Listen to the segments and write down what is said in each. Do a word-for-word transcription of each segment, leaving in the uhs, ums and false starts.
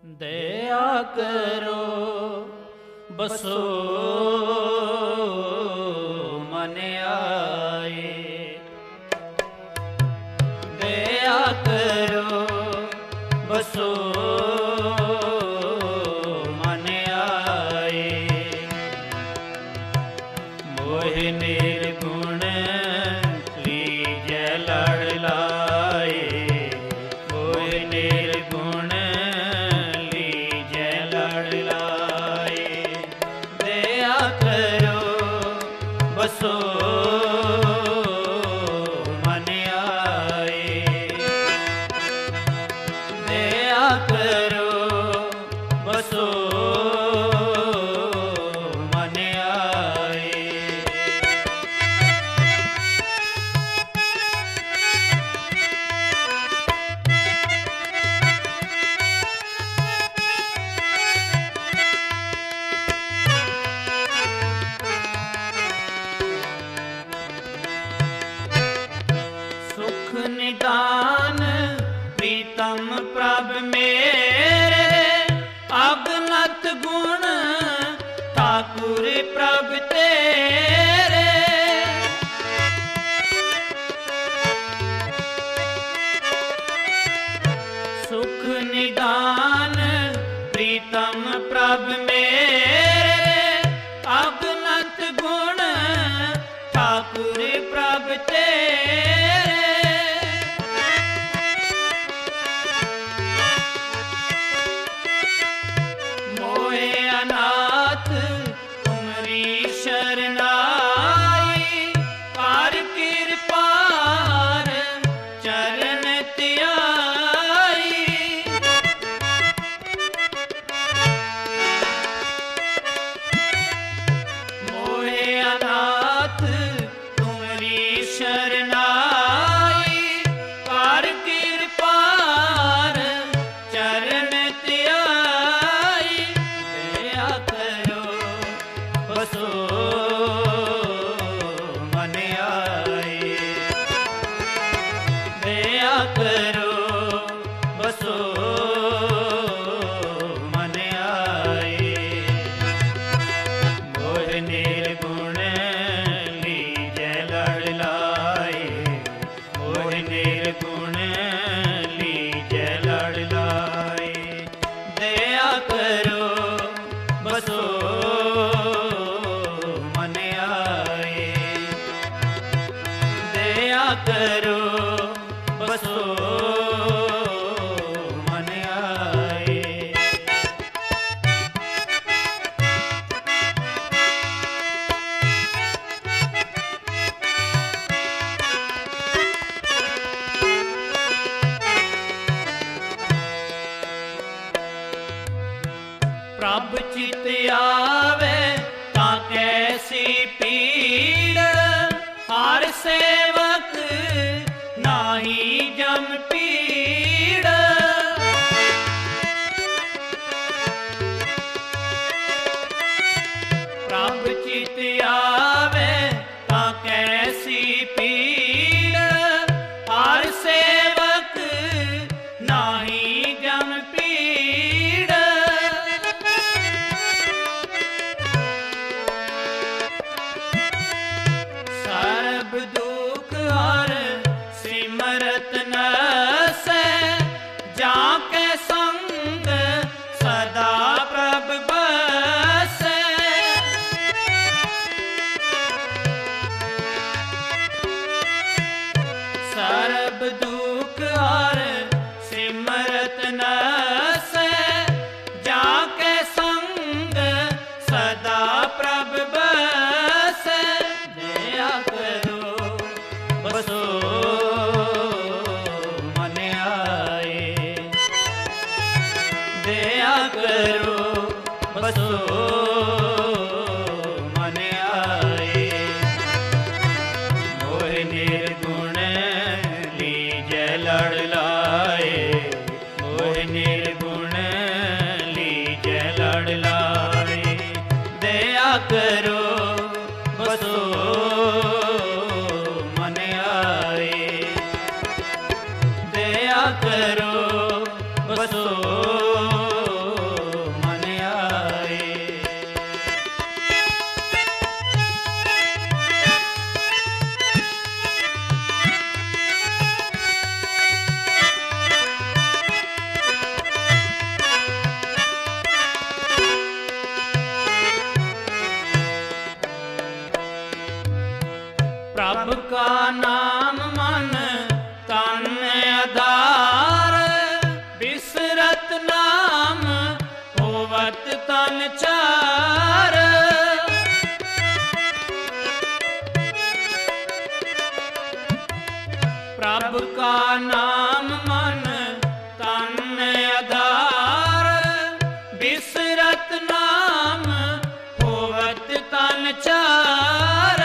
दया करो बसो मन आए, दया करो बसो मन आए। मोह निर्गुण लीजै लड़ लाए, मोह निर्गुण लीजै लड़ लाए। दया करो बसो मन आए, दया करो बसो मन आए। सुख निदान प्रीतम प्रभ मेरे, अगनत गुण ठाकुर प्रभ तेरे। सुख निदान प्रीतम प्रभ मेरे, अगनत गुण ठाकुर प्रभ तेरे। मोहे अनाथ तुमरी शरनाई, कर कृपार चरण त्याई। मोहे अनाथ तुमरी शरनाई, कर कृपार चरण त्याई। दया करो बसो मन आए, दया करो बसो मन आए। मोह निर्गुण लीजै लड़ लाए, मोह निर्गुण लीजै लड़ लाए। दया करो बसो मन आए, दया करो बसो मन आए। प्रभ चित आवे तां कैसी पीड़, हर सेवक नाही जम पीड़। प्रभ चित आवे तां कैसी पीड़, हर सेवक नाही जम पीड़। सर्ब दुख हर सिमरत नसै, जाके संग सदा प्रभ बसै। सर्ब दुख हर सिमरत नसै, जाके संग सदा प्रभ बसै। दया करो बसो मन आए, दया करो बसो मन आए। मोह निर्गुण लीजै लड़ लाए, मोह निर्गुण लीजै लड़ लाए। दया करो बसो मन आए, दया करो बसो बिसरत नाम होवत तन चार। प्रभु का नाम मन तन आधार, बिसरत नाम होवत तन चार।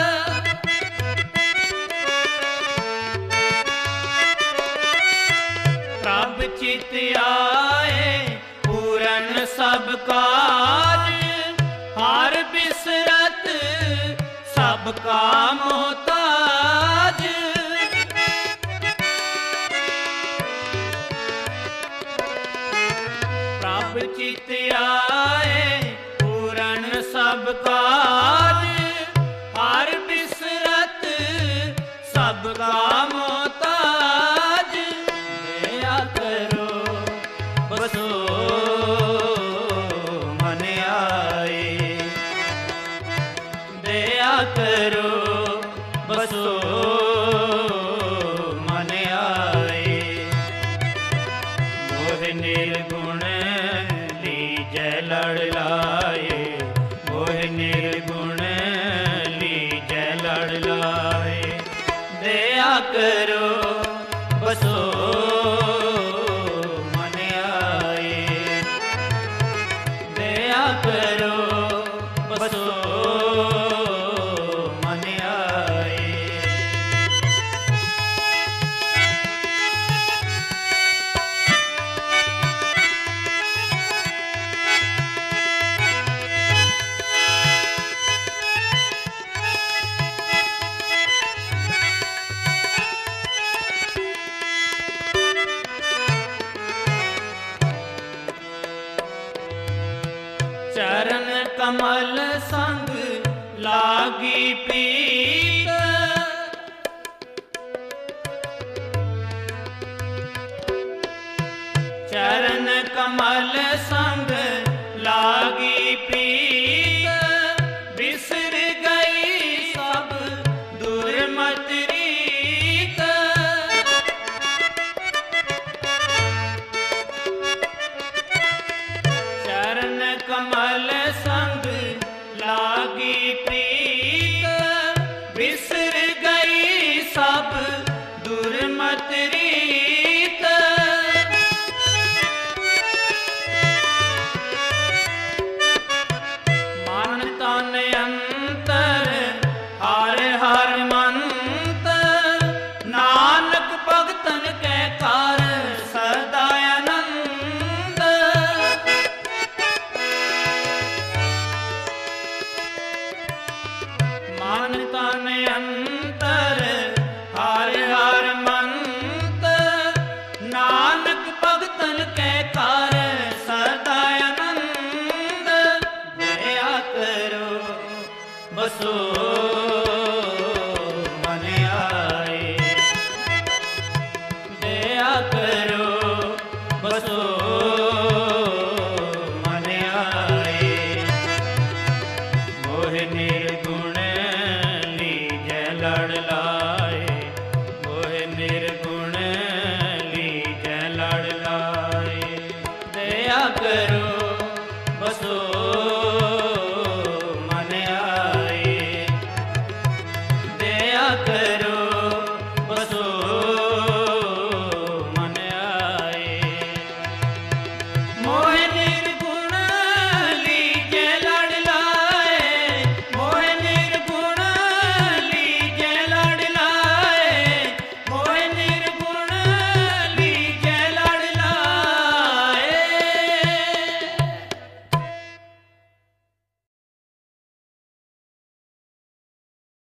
प्रभ चित आए पूरन सब काज, हर बिसरत सबका मोहताज। प्रभ चित आए पूरन सब काज, हर बिसरत सबका मोहताज। दया करो बसो मन आए, दया करो बसो मन आए। मोह निर्गुण लीजै लड़ लाए, मोह निर्गुण लीजै लड़ लाए। दया करो बसो मन आए, दया करो बसो मन आए। चरण कमल संग लागी प्रीत, चरण कमल संग लागी प्रीत। बिसर गई सब दुर्मत रीत, चरण कमल संग लागी प्रीत। बिसर गई सब दुर्मत रीत। मन तन अंतर हर हर मंत, नानक भगतन के कार सदा आनंद। मन तन अंतर हर हर मंत, नानक भगतन के कार सदा आनंद। दया करो बसो